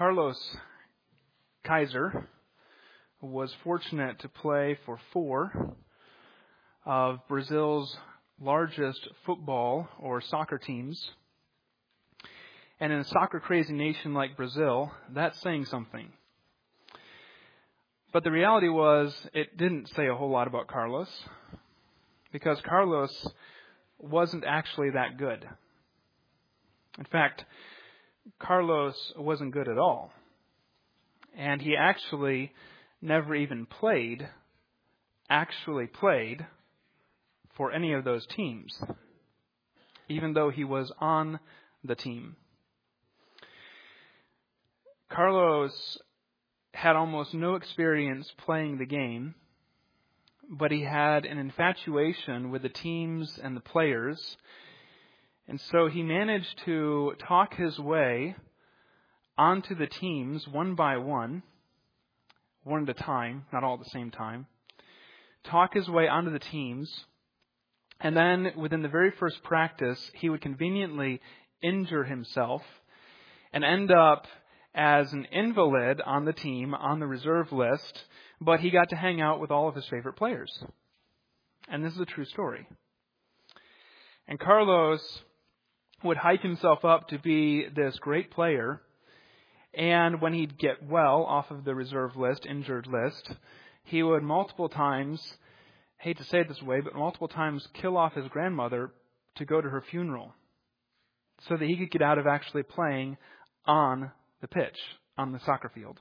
Carlos Kaiser was fortunate to play for four of Brazil's largest football or soccer teams. And in a soccer-crazy nation like Brazil, that's saying something. But the reality was, it didn't say a whole lot about Carlos, because Carlos wasn't actually that good. In fact, Carlos wasn't good at all. And he actually never even played for any of those teams, even though he was on the team. Carlos had almost no experience playing the game, but he had an infatuation with the teams and the players. And so he managed to talk his way onto the teams one by one at a time, not all at the same time. Talk his way onto the teams. And then within the very first practice, he would conveniently injure himself and end up as an invalid on the team, on the reserve list, but he got to hang out with all of his favorite players. And this is a true story. And Carlos would hype himself up to be this great player, and when he'd get well off of the reserve list, injured list, he would multiple times, hate to say it this way, but multiple times kill off his grandmother to go to her funeral so that he could get out of actually playing on the pitch, on the soccer field.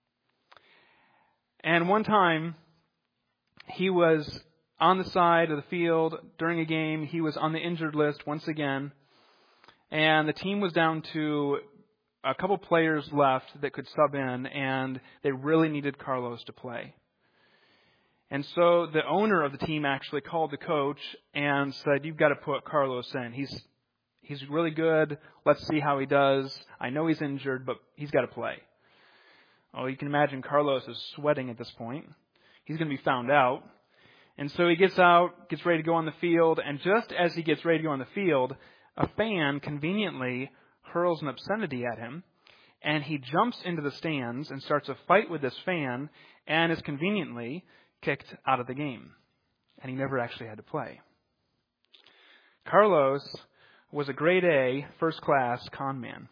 And one time, he was on the side of the field during a game. He was on the injured list once again. And the team was down to a couple players left that could sub in, and they really needed Carlos to play. And so the owner of the team actually called the coach and said, "You've got to put Carlos in. He's really good. Let's see how he does. I know he's injured, but he's got to play." Oh, you can imagine Carlos is sweating at this point. He's going to be found out. And so he gets out, gets ready to go on the field, and just as he gets ready to go on the field, a fan conveniently hurls an obscenity at him, and he jumps into the stands and starts a fight with this fan and is conveniently kicked out of the game. And he never actually had to play. Carlos was a grade A, first-class con man.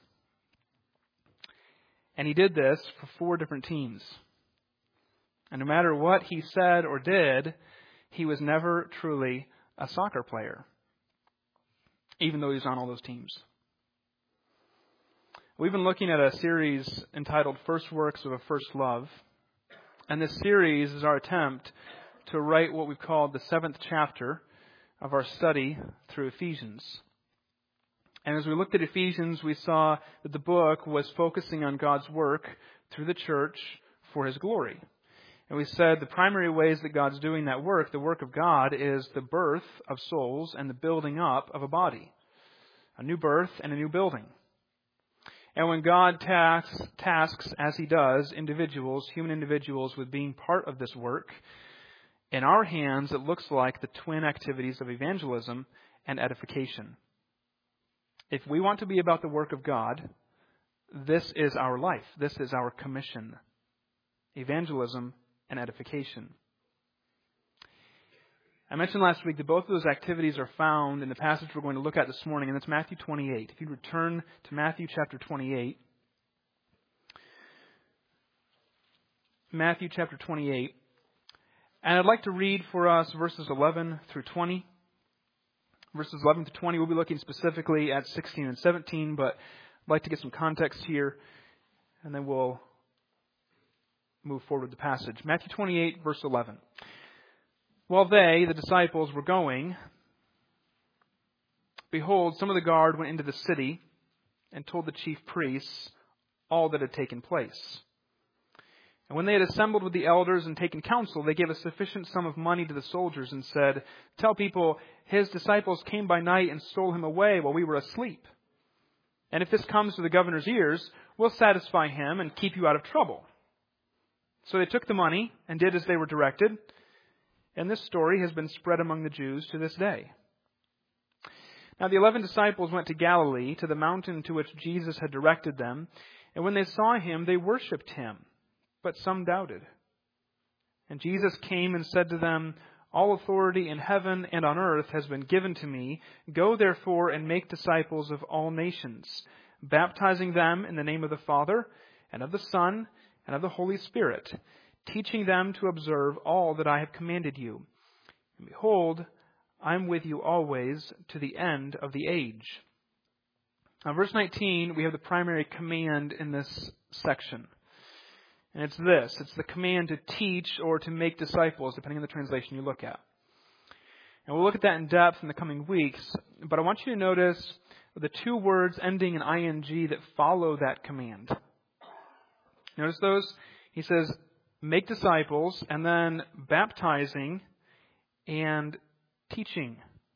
And he did this for 4 different teams. And no matter what he said or did, he was never truly a soccer player, even though he was on all those teams. We've been looking at a series entitled First Works of a First Love. And this series is our attempt to write what we've called the 7th chapter of our study through Ephesians. And as we looked at Ephesians, we saw that the book was focusing on God's work through the church for His glory. And we said the primary ways that God's doing that work, the work of God, is the birth of souls and the building up of a body. A new birth and a new building. And when God tasks, as He does, human individuals, with being part of this work, in our hands it looks like the twin activities of evangelism and edification. If we want to be about the work of God, this is our life. This is our commission. Evangelism and edification. I mentioned last week that both of those activities are found in the passage we're going to look at this morning, and that's Matthew 28. If you return to Matthew chapter 28. Matthew chapter 28. And I'd like to read for us verses 11 through 20. Verses 11 to 20, we'll be looking specifically at 16 and 17, but I'd like to get some context here, and then we'll move forward with the passage. Matthew 28, verse 11. While they, the disciples, were going, behold, some of the guard went into the city and told the chief priests all that had taken place. And when they had assembled with the elders and taken counsel, they gave a sufficient sum of money to the soldiers and said, "Tell people, his disciples came by night and stole him away while we were asleep. And if this comes to the governor's ears, we'll satisfy him and keep you out of trouble." So they took the money and did as they were directed. And this story has been spread among the Jews to this day. Now the 11 disciples went to Galilee, to the mountain to which Jesus had directed them. And when they saw him, they worshipped him, but some doubted. And Jesus came and said to them, All authority in heaven and on earth has been given to me. Go therefore and make disciples of all nations, baptizing them in the name of the Father and of the Son and of the Holy Spirit, teaching them to observe all that I have commanded you. And behold, I am with you always to the end of the age. Now, verse 19, we have the primary command in this section. And it's this. It's the command to teach or to make disciples, depending on the translation you look at. And we'll look at that in depth in the coming weeks. But I want you to notice the two words ending in ing that follow that command. Notice those? He says, make disciples, and then baptizing and teaching.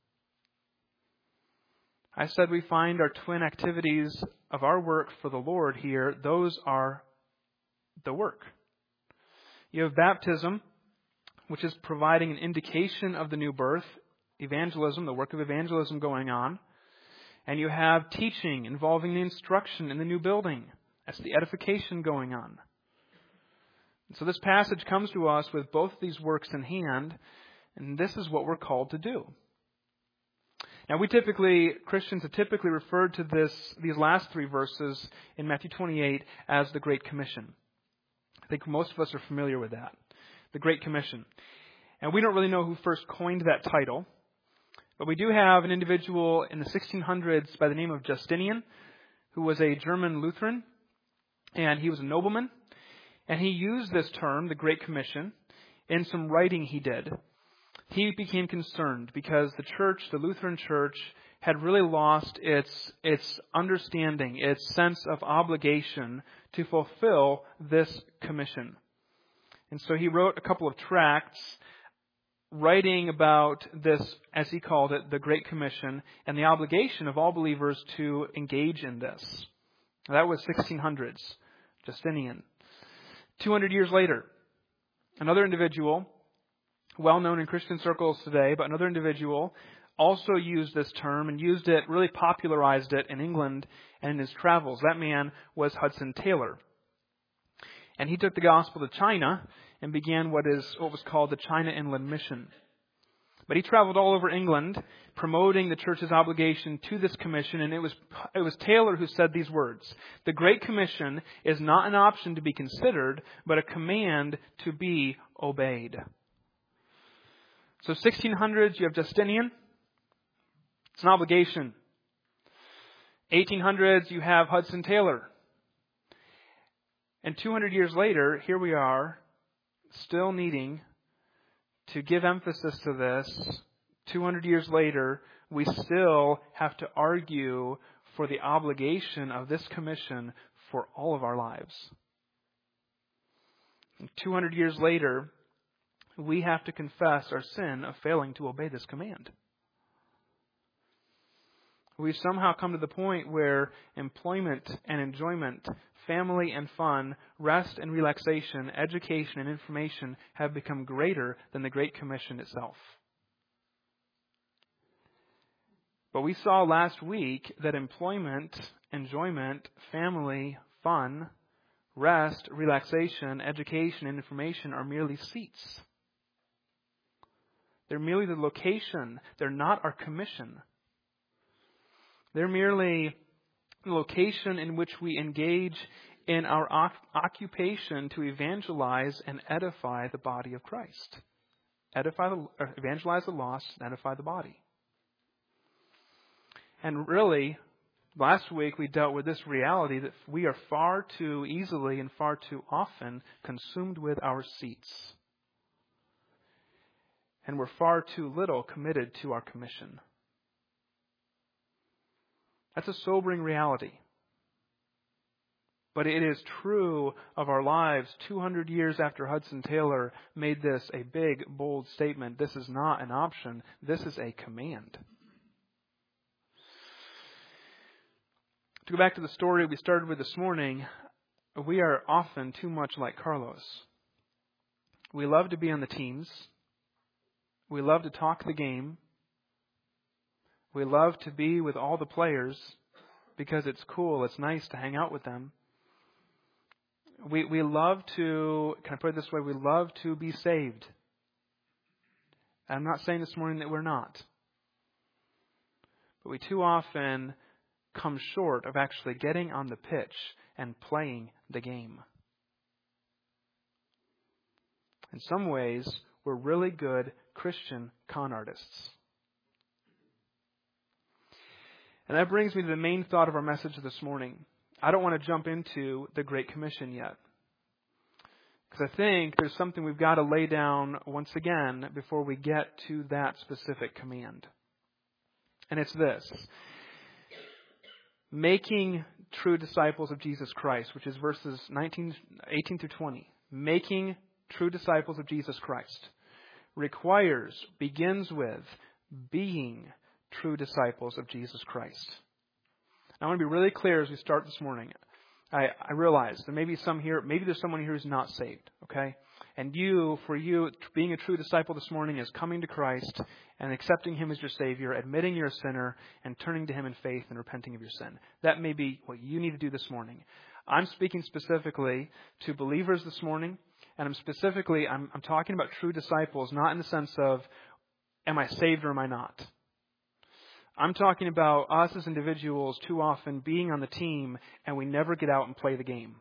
I said we find our twin activities of our work for the Lord here. Those are the work. You have baptism, which is providing an indication of the new birth, evangelism, the work of evangelism going on, and you have teaching involving the instruction in the new building. That's the edification going on. And so this passage comes to us with both these works in hand, and this is what we're called to do. Now, Christians have typically referred to these last three verses in Matthew 28 as the Great Commission. I think most of us are familiar with that, the Great Commission. And we don't really know who first coined that title, but we do have an individual in the 1600s by the name of Justinian, who was a German Lutheran, and he was a nobleman, and he used this term, the Great Commission, in some writing he did. He became concerned because the church, the Lutheran church, had really lost its understanding, its sense of obligation to fulfill this commission. And so he wrote a couple of tracts writing about this, as he called it, the Great Commission, and the obligation of all believers to engage in this. That was 1600s, Justinian. 200 years later, another individual, well known in Christian circles today, but another individual also used this term and really popularized it in England and in his travels. That man was Hudson Taylor. And he took the gospel to China and began what was called the China Inland Mission. But he traveled all over England promoting the church's obligation to this commission, and it was Taylor who said these words: "The Great Commission is not an option to be considered, but a command to be obeyed." So 1600s, you have Justinian. It's an obligation. 1800s, you have Hudson Taylor. And 200 years later, here we are, still needing to give emphasis to this. 200 years later, we still have to argue for the obligation of this commission for all of our lives. And 200 years later, we have to confess our sin of failing to obey this command. We've somehow come to the point where employment and enjoyment, family and fun, rest and relaxation, education and information have become greater than the Great Commission itself. But we saw last week that employment, enjoyment, family, fun, rest, relaxation, education, and information are merely seats. They're merely the location. They're not our commission. They're merely the location in which we engage in our occupation to evangelize and edify the body of Christ. Evangelize the lost and edify the body. And really, last week we dealt with this reality that we are far too easily and far too often consumed with our seats. And we're far too little committed to our commission. That's a sobering reality. But it is true of our lives. 200 years after Hudson Taylor made this a big, bold statement, this is not an option. This is a command. To go back to the story we started with this morning, we are often too much like Carlos. We love to be on the teams. We love to talk the game. We love to be with all the players because it's cool, it's nice to hang out with them. We love to, can I put it this way, we love to be saved. I'm not saying this morning that we're not. But we too often come short of actually getting on the pitch and playing the game. In some ways, we're really good Christian con artists. And that brings me to the main thought of our message this morning. I don't want to jump into the Great Commission yet, because I think there's something we've got to lay down once again before we get to that specific command. And it's this: making true disciples of Jesus Christ, which is verses 18 through 20. Making true disciples of Jesus Christ begins with being true disciples of Jesus Christ. Now, I want to be really clear as we start this morning. I realize there may be some here, maybe there's someone here who's not saved, okay? And for you, being a true disciple this morning is coming to Christ and accepting Him as your Savior, admitting you're a sinner, and turning to Him in faith and repenting of your sin. That may be what you need to do this morning. I'm speaking specifically to believers this morning, and I'm talking about true disciples, not in the sense of, am I saved or am I not? I'm talking about us as individuals too often being on the team and we never get out and play the game.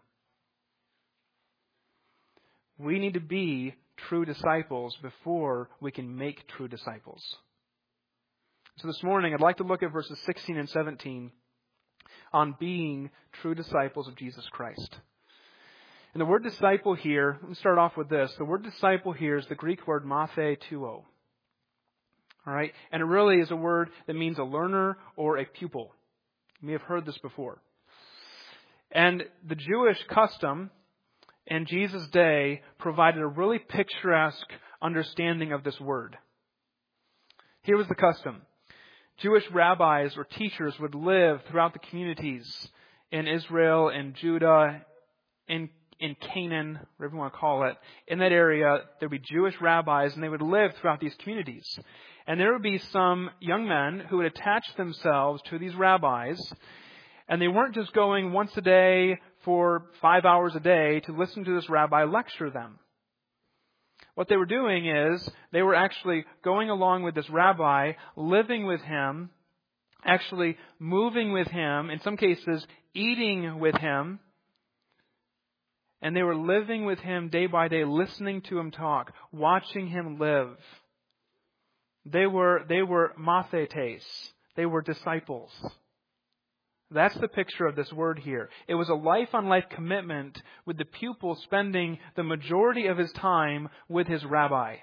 We need to be true disciples before we can make true disciples. So this morning, I'd like to look at verses 16 and 17 on being true disciples of Jesus Christ. And the word disciple here, let me start off with this. The word disciple here is the Greek word mathetuo. All right? And it really is a word that means a learner or a pupil. You may have heard this before. And the Jewish custom in Jesus' day provided a really picturesque understanding of this word. Here was the custom. Jewish rabbis or teachers would live throughout the communities in Israel, in Judah, in Canaan, whatever you want to call it. In that area, there would be Jewish rabbis, and they would live throughout these communities. And there would be some young men who would attach themselves to these rabbis, and they weren't just going once a day for 5 hours a day to listen to this rabbi lecture them. What they were doing is they were actually going along with this rabbi, living with him, actually moving with him, in some cases eating with him, and they were living with him day by day, listening to him talk, watching him live. They were mathetes. They were disciples. That's the picture of this word here. It was a life-on-life commitment with the pupil spending the majority of his time with his rabbi.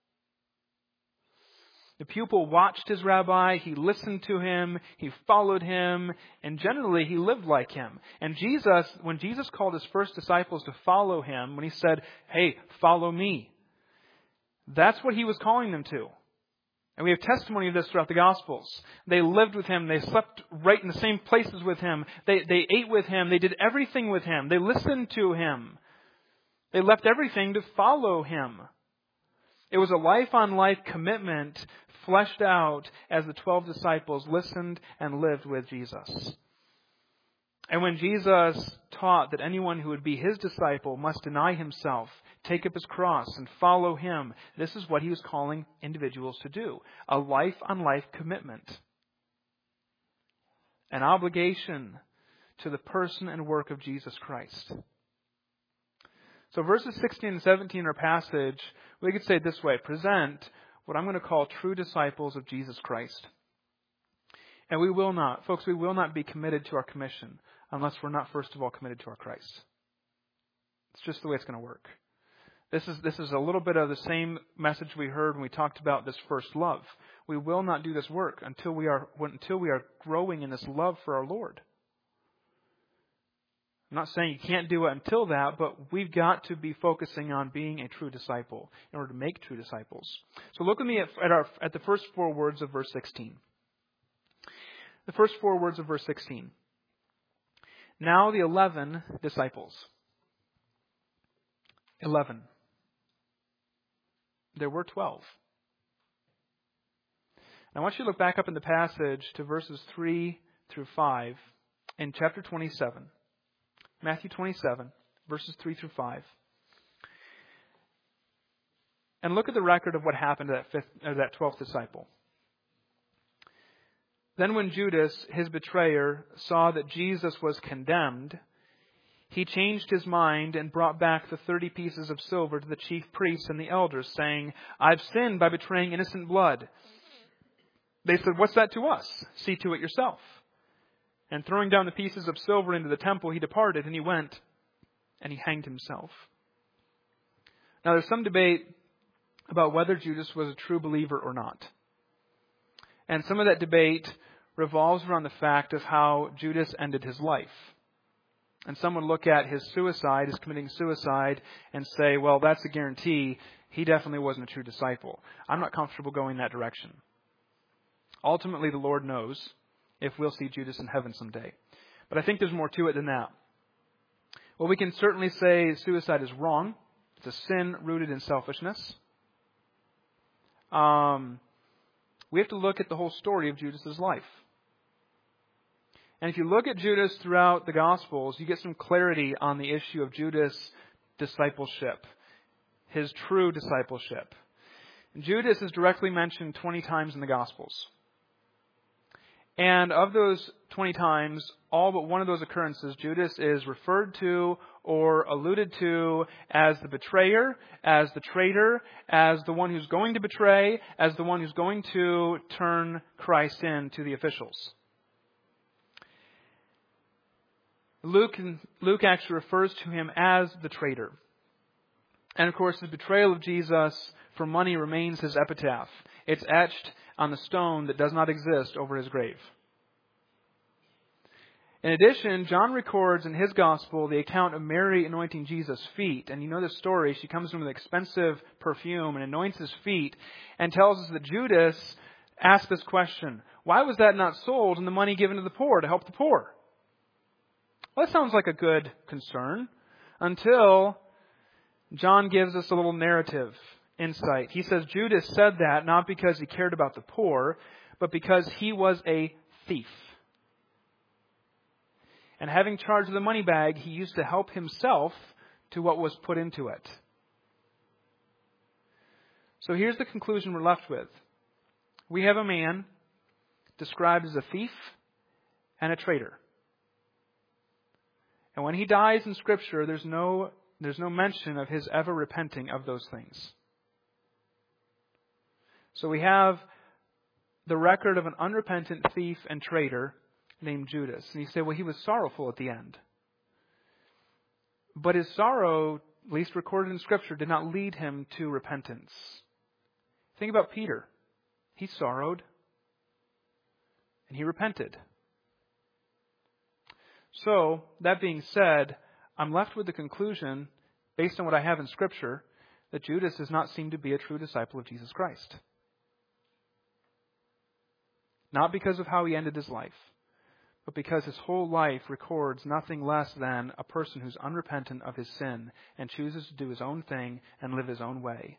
The pupil watched his rabbi, he listened to him, he followed him, and generally he lived like him. And Jesus, when Jesus called his first disciples to follow him, when he said, "Hey, follow me," that's what he was calling them to. And we have testimony of this throughout the Gospels. They lived with him. They slept right in the same places with him. They ate with him. They did everything with him. They listened to him. They left everything to follow him. It was a life-on-life commitment fleshed out as the 12 disciples listened and lived with Jesus. And when Jesus taught that anyone who would be his disciple must deny himself, take up his cross, and follow him, this is what he was calling individuals to do. A life-on-life commitment. An obligation to the person and work of Jesus Christ. So verses 16 and 17 in our passage, we could say it this way: present what I'm going to call true disciples of Jesus Christ. And we will not be committed to our commission unless we're not first of all committed to our Christ. It's just the way it's going to work. This is a little bit of the same message we heard when we talked about this first love. We will not do this work until we are growing in this love for our Lord. I'm not saying you can't do it until that, but we've got to be focusing on being a true disciple in order to make true disciples. So look with me at the first 4 words of verse 16. The first 4 words of verse 16. Now the 11 disciples. 11. There were 12. Now I want you to look back up in the passage to verses 3 through 5 in chapter 27. Matthew 27. verses 3 through 5. And look at the record of what happened to that 12th disciple. Then when Judas, his betrayer, saw that Jesus was condemned, he changed his mind and brought back the 30 pieces of silver to the chief priests and the elders, saying, "I've sinned by betraying innocent blood." They said, "What's that to us? See to it yourself." And throwing down the pieces of silver into the temple, he departed, and he went and he hanged himself. Now there's some debate about whether Judas was a true believer or not. And some of that debate revolves around the fact of how Judas ended his life. And some would look at his suicide, his committing suicide, and say, well, that's a guarantee. He definitely wasn't a true disciple. I'm not comfortable going that direction. Ultimately, the Lord knows if we'll see Judas in heaven someday. But I think there's more to it than that. Well, we can certainly say suicide is wrong. It's a sin rooted in selfishness. We have to look at the whole story of Judas's life. And if you look at Judas throughout the Gospels, you get some clarity on the issue of Judas' discipleship, his true discipleship. Judas is directly mentioned 20 times in the Gospels. And of those 20 times, all but one of those occurrences, Judas is referred to or alluded to as the betrayer, as the traitor, as the one who's going to betray, as the one who's going to turn Christ in to the officials. Luke actually refers to him as the traitor. And of course, his betrayal of Jesus for money remains his epitaph. It's etched on the stone that does not exist over his grave. In addition, John records in his gospel the account of Mary anointing Jesus' feet. And you know the story. She comes in with expensive perfume and anoints his feet and tells us that Judas asked this question, why was that not sold and the money given to the poor to help the poor? Well, that sounds like a good concern until John gives us a little narrative insight. He says Judas said that not because he cared about the poor, but because he was a thief. And having charge of the money bag, he used to help himself to what was put into it. So here's the conclusion we're left with. We have a man described as a thief and a traitor. And when he dies in Scripture, there's no mention of his ever repenting of those things. So we have the record of an unrepentant thief and traitor named Judas. And you say, well, he was sorrowful at the end. But his sorrow, at least recorded in Scripture, did not lead him to repentance. Think about Peter. He sorrowed and he repented. So, that being said, I'm left with the conclusion, based on what I have in Scripture, that Judas does not seem to be a true disciple of Jesus Christ. Not because of how he ended his life, but because his whole life records nothing less than a person who's unrepentant of his sin and chooses to do his own thing and live his own way.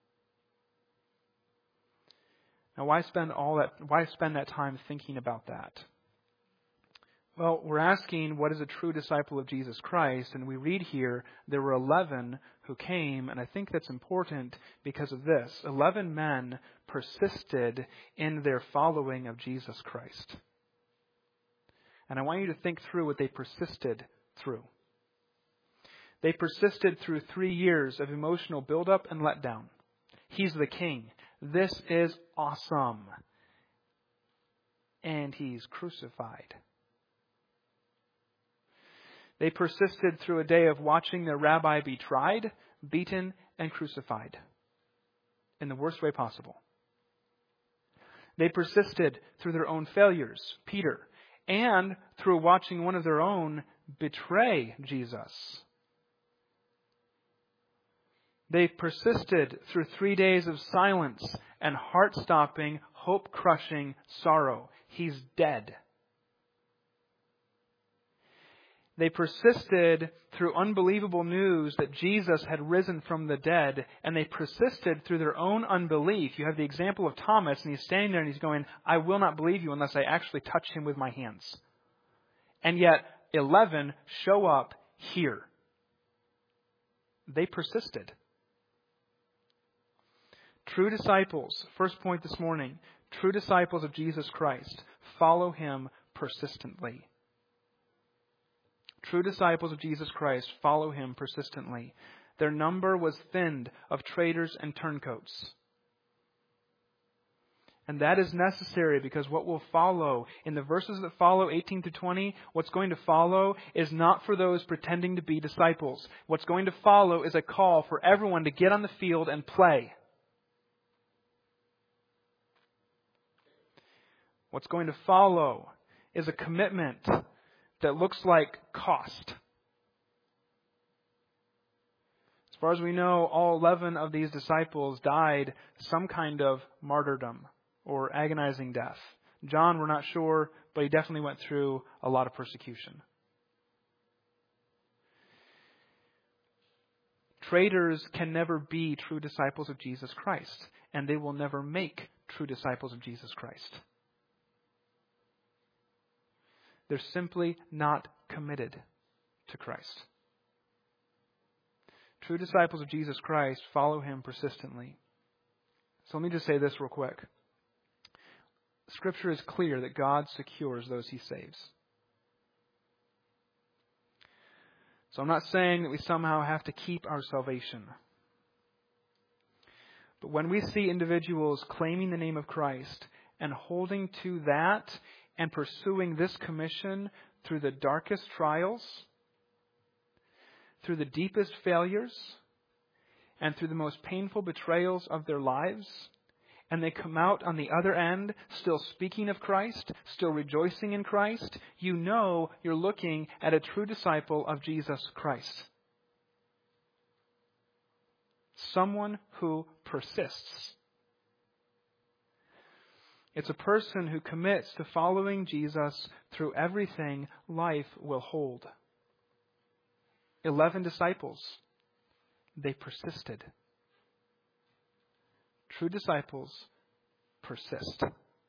Now, why spend that time thinking about that? Well, we're asking what is a true disciple of Jesus Christ, and we read here there were 11 who came, and I think that's important because of this. 11 men persisted in their following of Jesus Christ. And I want you to think through what they persisted through. They persisted through 3 years of emotional buildup and letdown. He's the king. This is awesome. And he's crucified. They persisted through a day of watching their rabbi be tried, beaten, and crucified in the worst way possible. They persisted through their own failures, Peter, and through watching one of their own betray Jesus. They persisted through 3 days of silence and heart-stopping, hope-crushing sorrow. He's dead. They persisted through unbelievable news that Jesus had risen from the dead, and they persisted through their own unbelief. You have the example of Thomas, and he's standing there and he's going, I will not believe you unless I actually touch him with my hands. And yet, 11 show up here. They persisted. True disciples, first point this morning, true disciples of Jesus Christ follow Him persistently. True disciples of Jesus Christ follow Him persistently. Their number was thinned of traitors and turncoats. And that is necessary because what will follow in the verses that follow 18 to 20, what's going to follow is not for those pretending to be disciples. What's going to follow is a call for everyone to get on the field and play. What's going to follow is a commitment that looks like cost. As far as we know, all 11 of these disciples died some kind of martyrdom or agonizing death. John, we're not sure, but he definitely went through a lot of persecution. Traitors can never be true disciples of Jesus Christ, and they will never make true disciples of Jesus Christ. They're simply not committed to Christ. True disciples of Jesus Christ follow Him persistently. So let me just say this real quick. Scripture is clear that God secures those He saves. So I'm not saying that we somehow have to keep our salvation. But when we see individuals claiming the name of Christ and holding to that and pursuing this commission through the darkest trials, through the deepest failures, and through the most painful betrayals of their lives, and they come out on the other end still speaking of Christ, still rejoicing in Christ, you know you're looking at a true disciple of Jesus Christ. Someone who persists. It's a person who commits to following Jesus through everything life will hold. 11 disciples, they persisted. True disciples persist.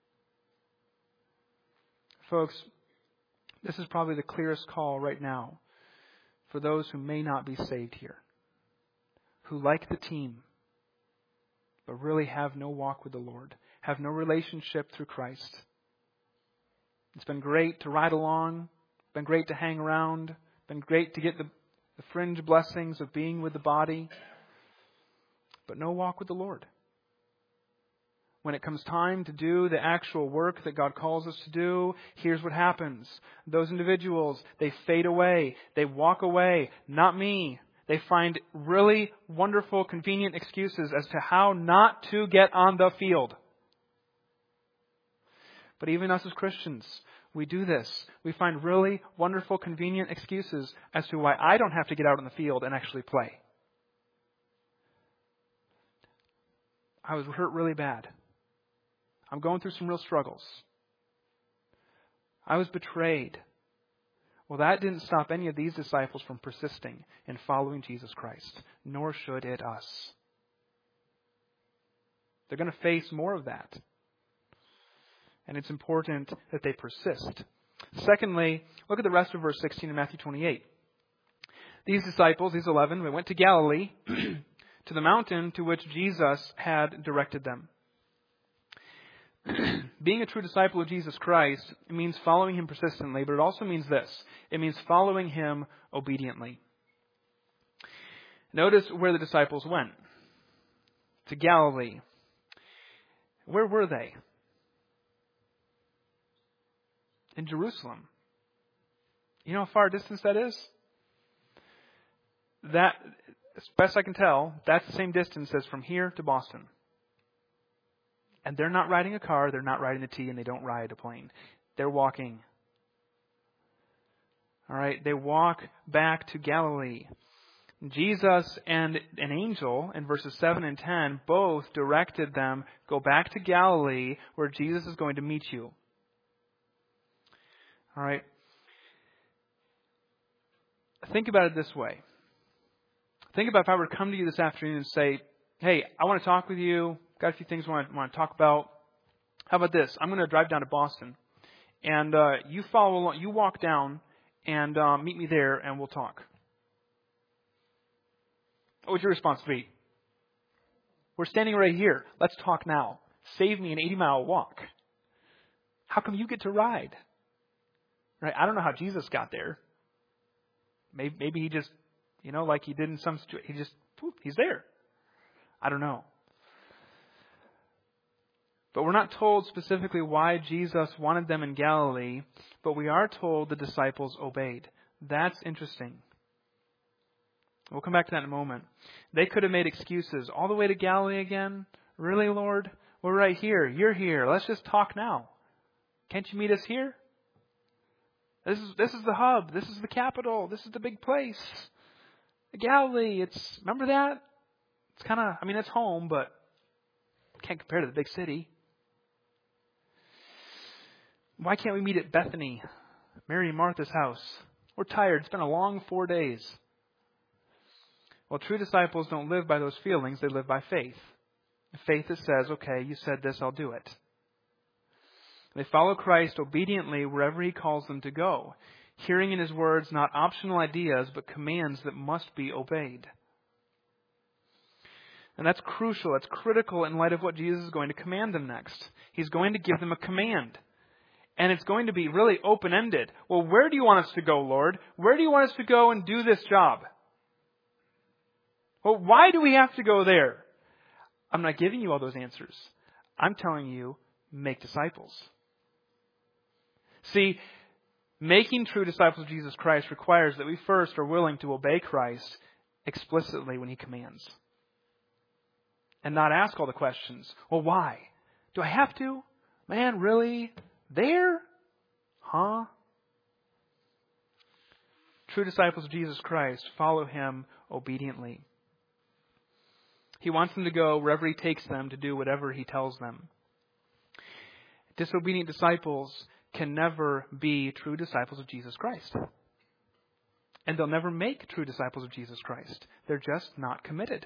Folks, this is probably the clearest call right now for those who may not be saved here, who like the team, but really have no walk with the Lord, have no relationship through Christ. It's been great to ride along, been great to hang around, been great to get the fringe blessings of being with the body, but no walk with the Lord. When it comes time to do the actual work that God calls us to do, here's what happens. Those individuals, they fade away. They walk away. Not me. They find really wonderful, convenient excuses as to how not to get on the field. But even us as Christians, we do this. We find really wonderful, convenient excuses as to why I don't have to get out on the field and actually play. I was hurt really bad. I'm going through some real struggles. I was betrayed. Well, that didn't stop any of these disciples from persisting in following Jesus Christ, nor should it us. They're going to face more of that. And it's important that they persist. Secondly, look at the rest of verse 16 in Matthew 28. These disciples, these 11, they went to Galilee, to the mountain to which Jesus had directed them. Being a true disciple of Jesus Christ, it means following Him persistently, but it also means this. It means following Him obediently. Notice where the disciples went. To Galilee. Where were they? In Jerusalem. You know how far a distance that is? That, as best I can tell, that's the same distance as from here to Boston. And they're not riding a car, they're not riding the T, and they don't ride a plane. They're walking. All right, they walk back to Galilee. Jesus and an angel in verses 7 and 10 both directed them, go back to Galilee where Jesus is going to meet you. All right. Think about it this way. Think about if I were to come to you this afternoon and say, hey, I want to talk with you. Got a few things I want to talk about. How about this? I'm going to drive down to Boston. And you follow along. You walk down and meet me there and we'll talk. What would your response be? We're standing right here. Let's talk now. Save me an 80-mile walk. How come you get to ride? Right? I don't know how Jesus got there. Maybe he just, like he did in some situation, he's there. I don't know. But we're not told specifically why Jesus wanted them in Galilee, but we are told the disciples obeyed. That's interesting. We'll come back to that in a moment. They could have made excuses. All the way to Galilee again? Really, Lord? We're right here. You're here. Let's just talk now. Can't you meet us here? This is the hub. This is the capital. This is the big place. Galilee, remember that? It's kind of, it's home, but can't compare to the big city. Why can't we meet at Bethany, Mary and Martha's house? We're tired. It's been a long 4 days. Well, true disciples don't live by those feelings. They live by faith. Faith that says, okay, you said this, I'll do it. They follow Christ obediently wherever He calls them to go, hearing in His words not optional ideas, but commands that must be obeyed. And that's crucial. That's critical in light of what Jesus is going to command them next. He's going to give them a command. And it's going to be really open-ended. Well, where do you want us to go, Lord? Where do you want us to go and do this job? Well, why do we have to go there? I'm not giving you all those answers. I'm telling you, make disciples. See, making true disciples of Jesus Christ requires that we first are willing to obey Christ explicitly when He commands. And not ask all the questions. Well, why? Do I have to? Man, really? There? Huh? True disciples of Jesus Christ follow Him obediently. He wants them to go wherever He takes them to do whatever He tells them. Disobedient disciples can never be true disciples of Jesus Christ. And they'll never make true disciples of Jesus Christ. They're just not committed.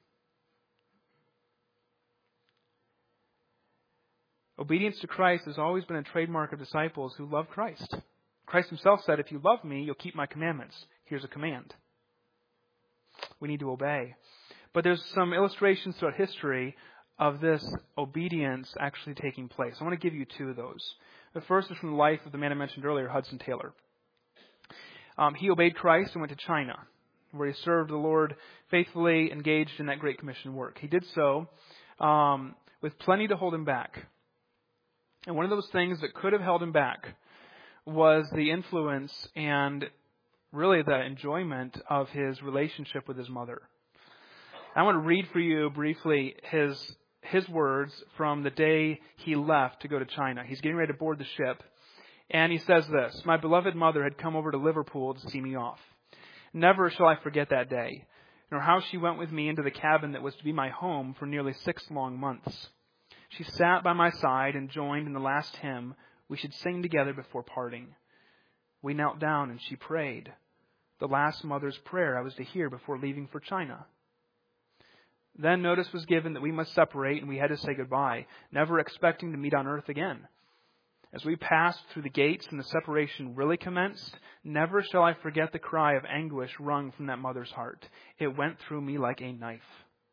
Obedience to Christ has always been a trademark of disciples who love Christ. Christ Himself said, if you love me, you'll keep my commandments. Here's a command. We need to obey. But there's some illustrations throughout history of this obedience actually taking place. I want to give you two of those. The first is from the life of the man I mentioned earlier, Hudson Taylor. He obeyed Christ and went to China, where he served the Lord faithfully, engaged in that Great Commission work. He did so with plenty to hold him back. And one of those things that could have held him back was the influence and really the enjoyment of his relationship with his mother. I want to read for you briefly his words from the day he left to go to China. He's getting ready to board the ship. And he says this, my beloved mother had come over to Liverpool to see me off. Never shall I forget that day, nor how she went with me into the cabin that was to be my home for nearly 6 long months. She sat by my side and joined in the last hymn we should sing together before parting. We knelt down and she prayed, the last mother's prayer I was to hear before leaving for China. Then notice was given that we must separate and we had to say goodbye, never expecting to meet on earth again. As we passed through the gates and the separation really commenced, never shall I forget the cry of anguish wrung from that mother's heart. It went through me like a knife.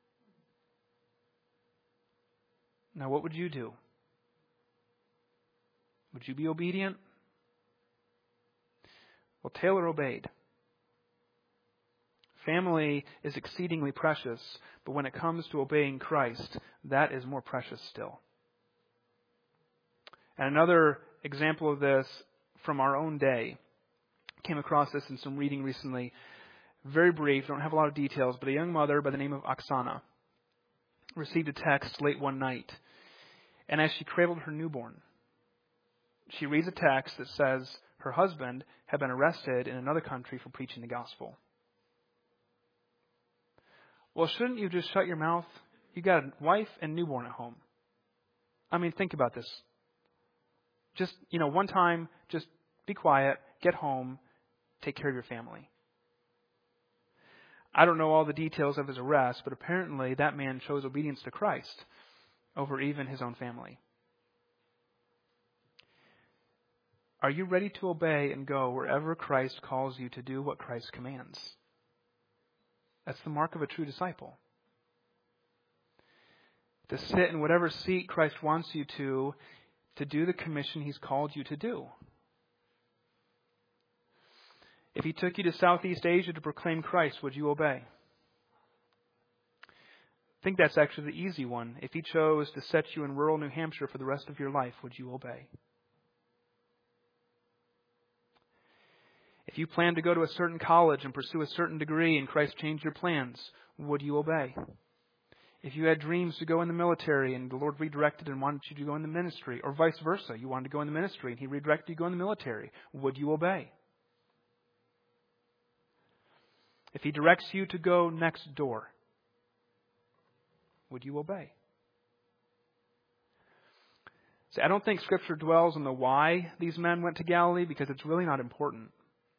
Now, what would you do? Would you be obedient? Well, Taylor obeyed. Family is exceedingly precious, but when it comes to obeying Christ, that is more precious still. And another example of this from our own day, came across this in some reading recently. Very brief, don't have a lot of details, but a young mother by the name of Oksana received a text late one night. And as she cradled her newborn, she reads a text that says her husband had been arrested in another country for preaching the gospel. Well, shouldn't you just shut your mouth? You got a wife and newborn at home. I mean, think about this. Just, one time, just be quiet, get home, take care of your family. I don't know all the details of his arrest, but apparently that man chose obedience to Christ over even his own family. Are you ready to obey and go wherever Christ calls you to do what Christ commands? That's the mark of a true disciple. To sit in whatever seat Christ wants you to do the commission He's called you to do. If He took you to Southeast Asia to proclaim Christ, would you obey? I think that's actually the easy one. If He chose to set you in rural New Hampshire for the rest of your life, would you obey? If you plan to go to a certain college and pursue a certain degree and Christ changed your plans, would you obey? If you had dreams to go in the military and the Lord redirected and wanted you to go in the ministry, or vice versa, you wanted to go in the ministry and He redirected you to go in the military, would you obey? If He directs you to go next door, would you obey? See, I don't think Scripture dwells on the why these men went to Galilee because it's really not important.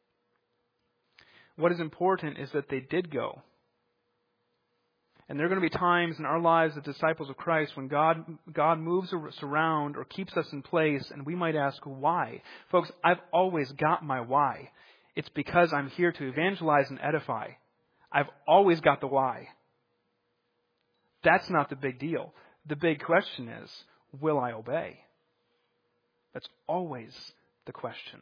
What is important is that they did go. And there are going to be times in our lives as disciples of Christ when God moves us around or keeps us in place, and we might ask, why? Folks, I've always got my why. It's because I'm here to evangelize and edify. I've always got the why. That's not the big deal. The big question is, will I obey? That's always the question.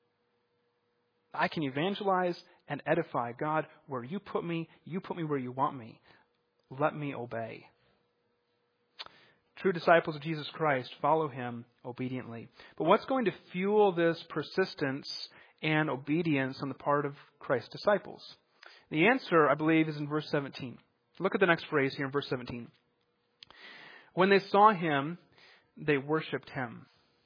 I can evangelize and edify. God, where you put me where you want me. Let me obey. True disciples of Jesus Christ follow Him obediently. But what's going to fuel this persistence and obedience on the part of Christ's disciples? The answer, I believe, is in verse 17. Look at the next phrase here in verse 17. When they saw Him, they worshipped Him.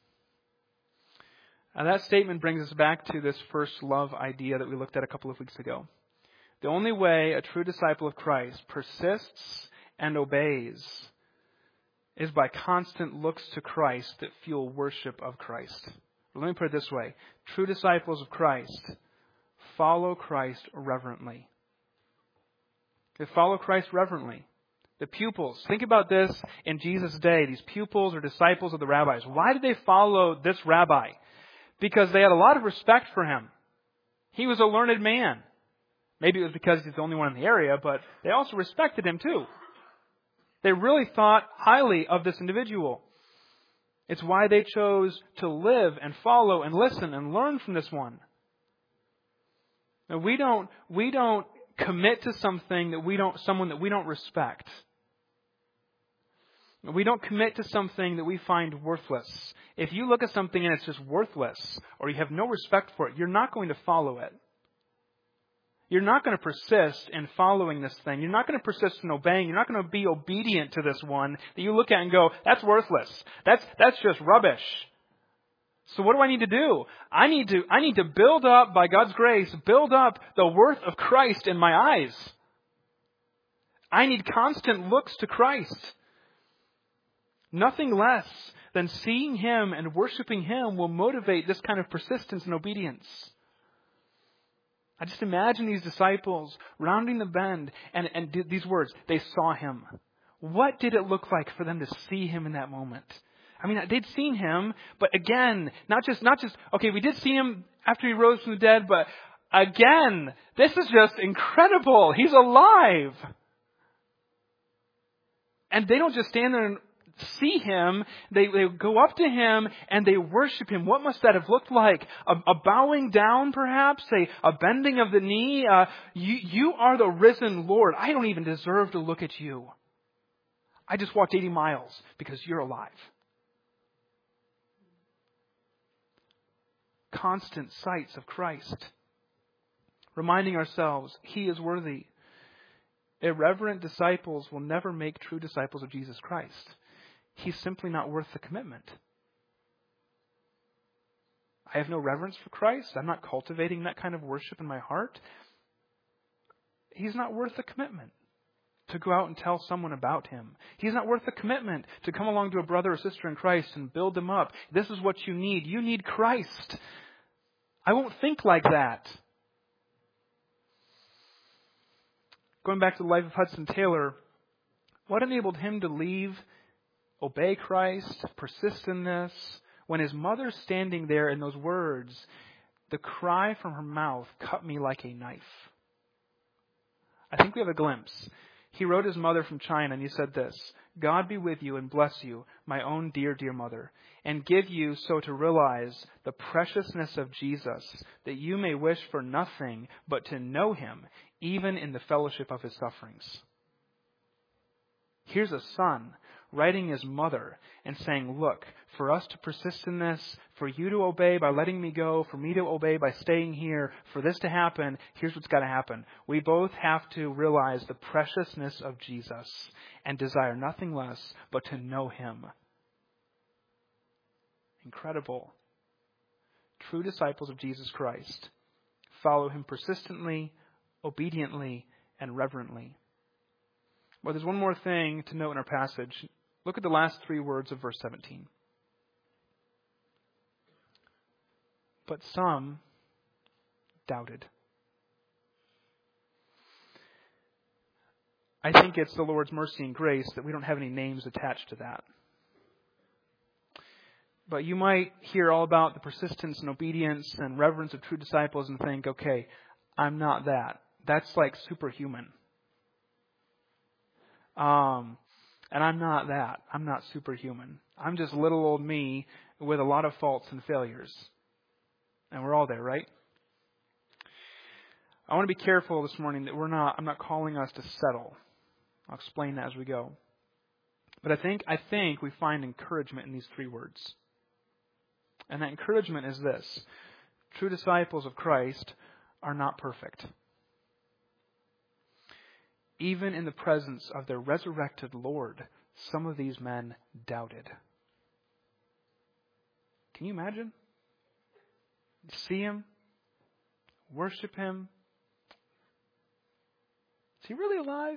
Now that statement brings us back to this first love idea that we looked at a couple of weeks ago. The only way a true disciple of Christ persists and obeys is by constant looks to Christ that fuel worship of Christ. Let me put it this way. True disciples of Christ follow Christ reverently. They follow Christ reverently. The pupils, think about this in Jesus' day, these pupils or disciples of the rabbis. Why did they follow this rabbi? Because they had a lot of respect for him. He was a learned man. Maybe it was because he's the only one in the area, but they also respected him too. They really thought highly of this individual. It's why they chose to live and follow and listen and learn from this one. Now, we don't commit to someone that we don't respect. We don't commit to something that we find worthless. If you look at something and it's just worthless, or you have no respect for it, you're not going to follow it. You're not going to persist in following this thing. You're not going to persist in obeying. You're not going to be obedient to this one that you look at and go, that's worthless. That's just rubbish. So what do I need to do? I need to build up, by God's grace, build up the worth of Christ in my eyes. I need constant looks to Christ. Nothing less than seeing Him and worshiping Him will motivate this kind of persistence and obedience. I just imagine these disciples rounding the bend and these words, they saw Him. What did it look like for them to see Him in that moment? I mean, they'd seen Him, but again, not just, okay, we did see Him after He rose from the dead, but again, this is just incredible. He's alive. And they don't just stand there and see Him, they go up to Him and they worship Him. What must that have looked like? A bowing down, perhaps? A bending of the knee? You are the risen Lord. I don't even deserve to look at you. I just walked 80 miles because you're alive. Constant sights of Christ. Reminding ourselves, He is worthy. Irreverent disciples will never make true disciples of Jesus Christ. He's simply not worth the commitment. I have no reverence for Christ. I'm not cultivating that kind of worship in my heart. He's not worth the commitment to go out and tell someone about Him. He's not worth the commitment to come along to a brother or sister in Christ and build them up. This is what you need. You need Christ. I won't think like that. Going back to the life of Hudson Taylor, what enabled him to leave, obey Christ, persist in this, when his mother's standing there in those words, the cry from her mouth cut me like a knife. I think we have a glimpse. He wrote his mother from China, and he said this: God be with you and bless you, my own dear, dear mother, and give you so to realize the preciousness of Jesus, that you may wish for nothing but to know him, even in the fellowship of his sufferings. Here's a son writing his mother and saying, look, for us to persist in this, for you to obey by letting me go, for me to obey by staying here, for this to happen, here's what's got to happen. We both have to realize the preciousness of Jesus and desire nothing less but to know him. Incredible. True disciples of Jesus Christ follow him persistently, obediently, and reverently. But there's one more thing to note in our passage. Look at the last three words of verse 17. But some doubted. I think it's the Lord's mercy and grace that we don't have any names attached to that. But you might hear all about the persistence and obedience and reverence of true disciples and think, okay, I'm not that. That's like superhuman. And I'm not that. I'm not superhuman. I'm just little old me with a lot of faults and failures. And we're all there, right? I want to be careful this morning that I'm not calling us to settle. I'll explain that as we go. But I think we find encouragement in these three words. And that encouragement is this: true disciples of Christ are not perfect. Even in the presence of their resurrected Lord, some of these men doubted. Can you imagine? See him, worship him. Is he really alive?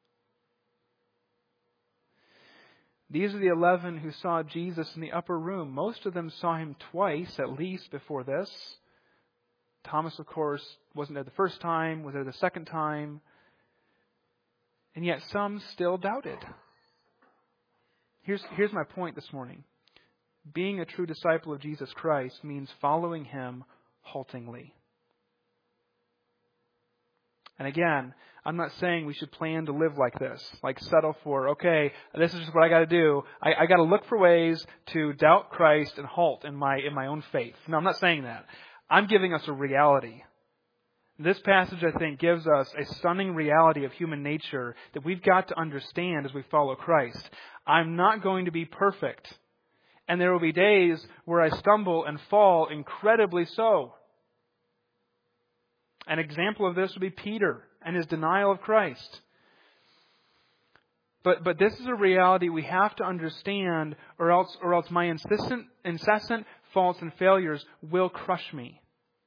These are the 11 who saw Jesus in the upper room. Most of them saw him twice, at least, before this. Thomas, of course, wasn't there the first time, was there the second time. And yet some still doubted. Here's my point this morning. Being a true disciple of Jesus Christ means following him haltingly. And again, I'm not saying we should plan to live like this, like settle for, okay, this is just what I got to do. I got to look for ways to doubt Christ and halt in my own faith. No, I'm not saying that. I'm giving us a reality. This passage, I think, gives us a stunning reality of human nature that we've got to understand as we follow Christ. I'm not going to be perfect. And there will be days where I stumble and fall incredibly so. An example of this would be Peter and his denial of Christ. But this is a reality we have to understand, or else my incessant faults and failures will crush me.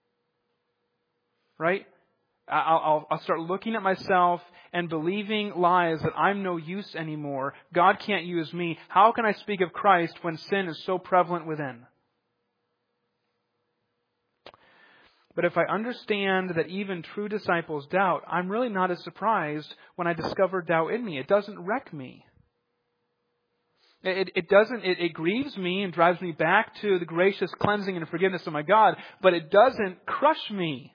Right? I'll start looking at myself and believing lies that I'm no use anymore. God can't use me. How can I speak of Christ when sin is so prevalent within? But if I understand that even true disciples doubt, I'm really not as surprised when I discover doubt in me. It doesn't wreck me. It grieves me and drives me back to the gracious cleansing and forgiveness of my God, but it doesn't crush me.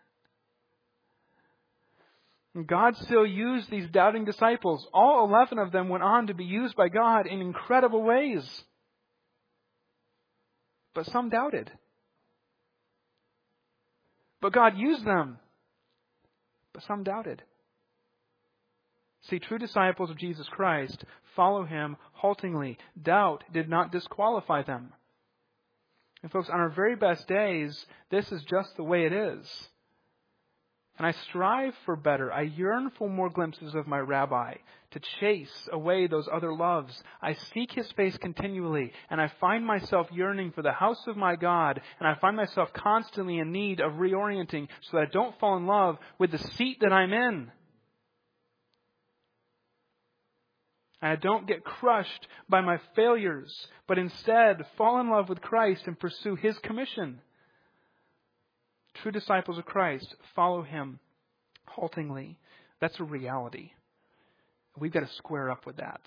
And God still used these doubting disciples. All 11 of them went on to be used by God in incredible ways. But some doubted. But God used them. But some doubted. See, true disciples of Jesus Christ follow him haltingly. Doubt did not disqualify them. And folks, on our very best days, this is just the way it is. And I strive for better. I yearn for more glimpses of my Rabbi, to chase away those other loves. I seek his face continually, and I find myself yearning for the house of my God, and I find myself constantly in need of reorienting so that I don't fall in love with the seat that I'm in. And I don't get crushed by my failures, but instead fall in love with Christ and pursue his commission. True disciples of Christ follow him haltingly. That's a reality. We've got to square up with that.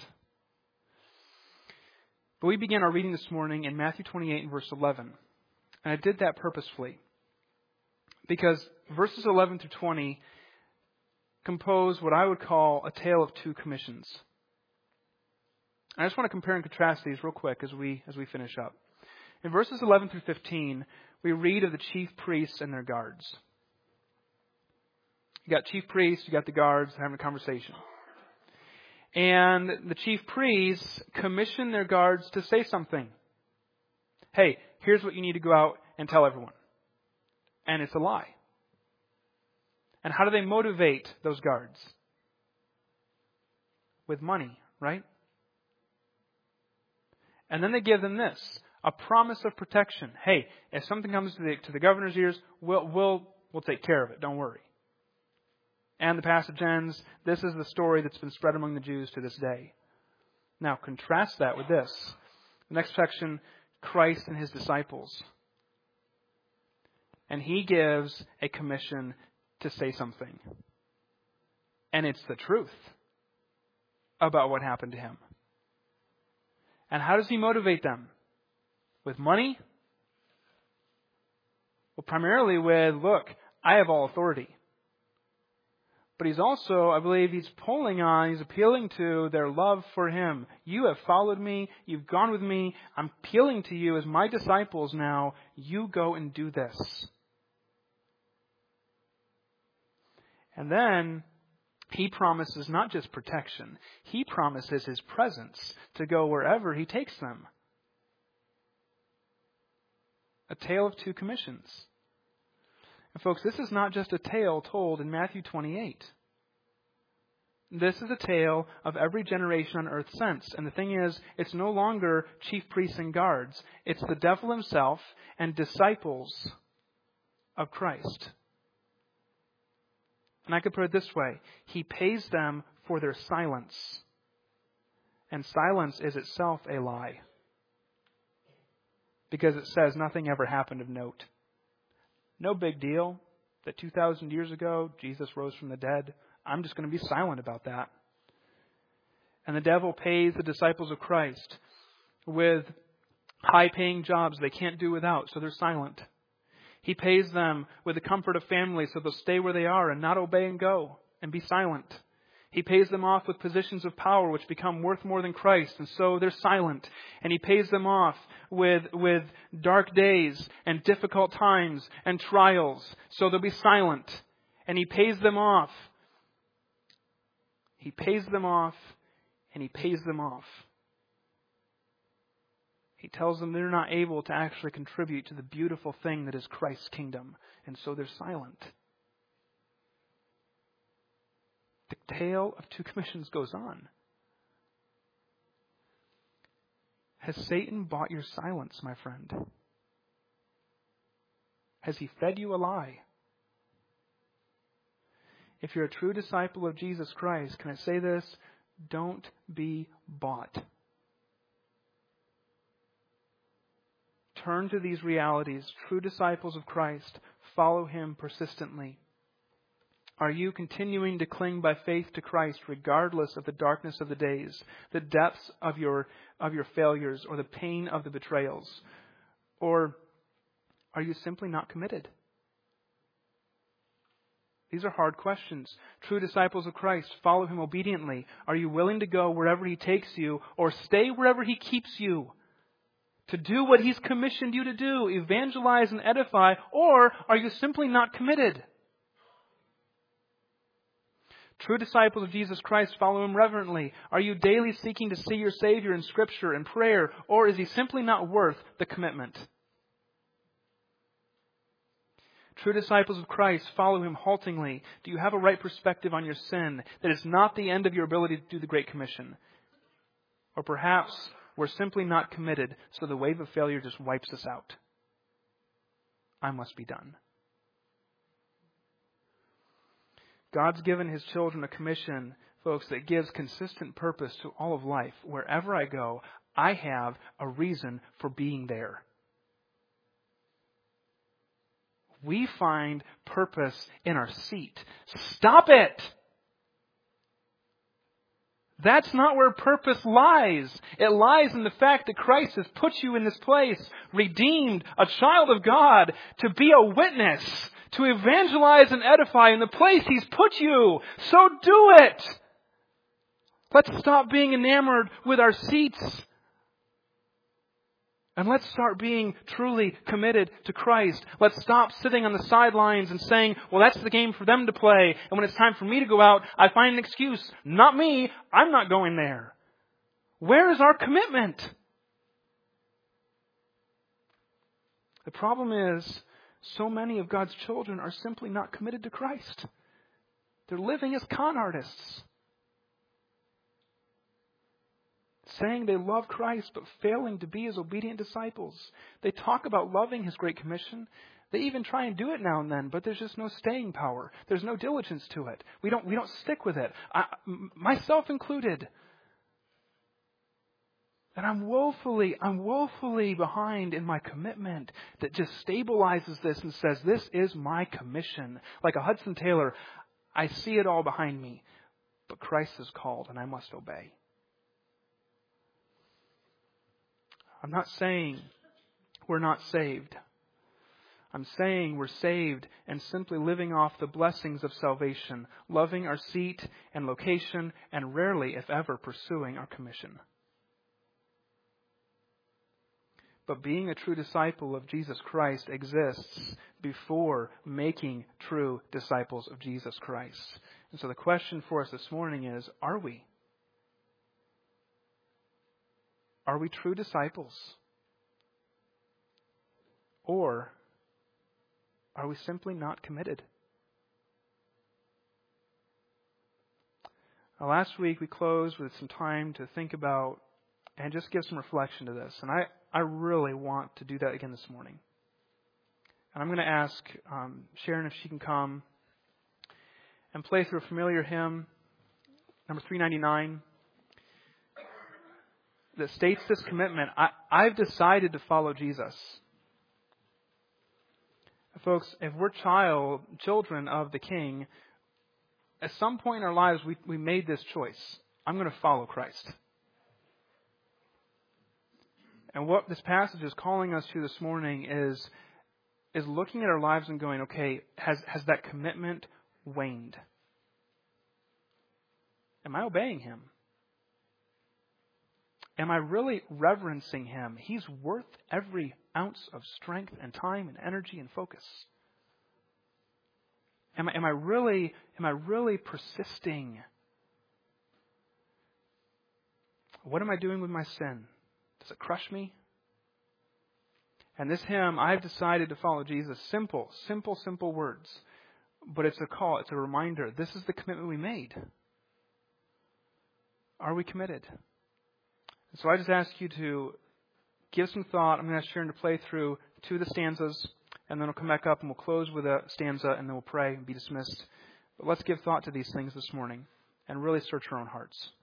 But we began our reading this morning in Matthew 28 and verse 11. And I did that purposefully. Because verses 11 through 20 compose what I would call a tale of two commissions. I just want to compare and contrast these real quick as we finish up. In verses 11 through 15, we read of the chief priests and their guards. You got chief priests, you got the guards having a conversation. And the chief priests commission their guards to say something. Hey, here's what you need to go out and tell everyone. And it's a lie. And how do they motivate those guards? With money, right? And then they give them this, a promise of protection. Hey, if something comes to the governor's ears, we'll take care of it. Don't worry. And the passage ends, this is the story that's been spread among the Jews to this day. Now, contrast that with this. The next section, Christ and His disciples. And He gives a commission to say something. And it's the truth about what happened to Him. And how does He motivate them? With money? Well, primarily with, look, I have all authority. But He's also, I believe, He's appealing to their love for Him. You have followed me. You've gone with me. I'm appealing to you as my disciples now. You go and do this. And then He promises not just protection. He promises His presence to go wherever He takes them. A tale of two commissions. And folks, this is not just a tale told in Matthew 28. This is a tale of every generation on earth since. And the thing is, it's no longer chief priests and guards. It's the devil himself and disciples of Christ. And I could put it this way. He pays them for their silence. And silence is itself a lie. Because it says nothing ever happened of note. No big deal that 2,000 years ago Jesus rose from the dead. I'm just going to be silent about that. And the devil pays the disciples of Christ with high-paying jobs they can't do without, so they're silent. He pays them with the comfort of family so they'll stay where they are and not obey and go and be silent. He pays them off with positions of power which become worth more than Christ, and so they're silent. And He pays them off with dark days and difficult times and trials, so they'll be silent. And He pays them off. He pays them off, and He pays them off. He tells them they're not able to actually contribute to the beautiful thing that is Christ's kingdom, and so they're silent. The tale of two commissions goes on. Has Satan bought your silence, my friend? Has he fed you a lie? If you're a true disciple of Jesus Christ, can I say this? Don't be bought. Turn to these realities. True disciples of Christ, follow Him persistently. Are you continuing to cling by faith to Christ regardless of the darkness of the days, the depths of your failures, or the pain of the betrayals? Or are you simply not committed? These are hard questions. True disciples of Christ, follow Him obediently. Are you willing to go wherever He takes you, or stay wherever He keeps you? To do what He's commissioned you to do, evangelize and edify, or are you simply not committed? True disciples of Jesus Christ, follow Him reverently. Are you daily seeking to see your Savior in Scripture and prayer, or is He simply not worth the commitment? True disciples of Christ, follow Him haltingly. Do you have a right perspective on your sin that is not the end of your ability to do the Great Commission? Or perhaps we're simply not committed, so the wave of failure just wipes us out. I must be done. God's given His children a commission, folks, that gives consistent purpose to all of life. Wherever I go, I have a reason for being there. We find purpose in our seat. Stop it! That's not where purpose lies. It lies in the fact that Christ has put you in this place, redeemed, a child of God, to be a witness, to evangelize and edify in the place He's put you. So do it. Let's stop being enamored with our seats. And let's start being truly committed to Christ. Let's stop sitting on the sidelines and saying, well, that's the game for them to play. And when it's time for me to go out, I find an excuse. Not me. I'm not going there. Where is our commitment? The problem is, so many of God's children are simply not committed to Christ. They're living as con artists. Saying they love Christ, but failing to be His obedient disciples. They talk about loving His Great Commission. They even try and do it now and then, but there's just no staying power. There's no diligence to it. We don't stick with it. Myself included. And I'm woefully behind in my commitment that just stabilizes this and says, this is my commission. Like a Hudson Taylor, I see it all behind me, but Christ is called and I must obey. I'm not saying we're not saved. I'm saying we're saved and simply living off the blessings of salvation, loving our seat and location, and rarely, if ever, pursuing our commission. But being a true disciple of Jesus Christ exists before making true disciples of Jesus Christ. And so the question for us this morning is, are we? Are we true disciples? Or are we simply not committed? Last week we closed with some time to think about and just give some reflection to this. And I really want to do that again this morning. And I'm going to ask Sharon if she can come and play through a familiar hymn, number 399, that states this commitment. I've decided to follow Jesus. Folks, if we're children of the King, at some point in our lives we made this choice. I'm going to follow Christ. And what this passage is calling us to this morning is looking at our lives and going, okay, has that commitment waned? Am I obeying Him? Am I really reverencing Him? He's worth every ounce of strength and time and energy and focus. Am I really persisting? What am I doing with my sin? Does it crush me? And this hymn, I've decided to follow Jesus. Simple words. But it's a call, it's a reminder. This is the commitment we made. Are we committed? So I just ask you to give some thought. I'm going to ask Sharon to play through 2 of the stanzas, and then we'll come back up and we'll close with a stanza, and then we'll pray and be dismissed. But let's give thought to these things this morning and really search our own hearts.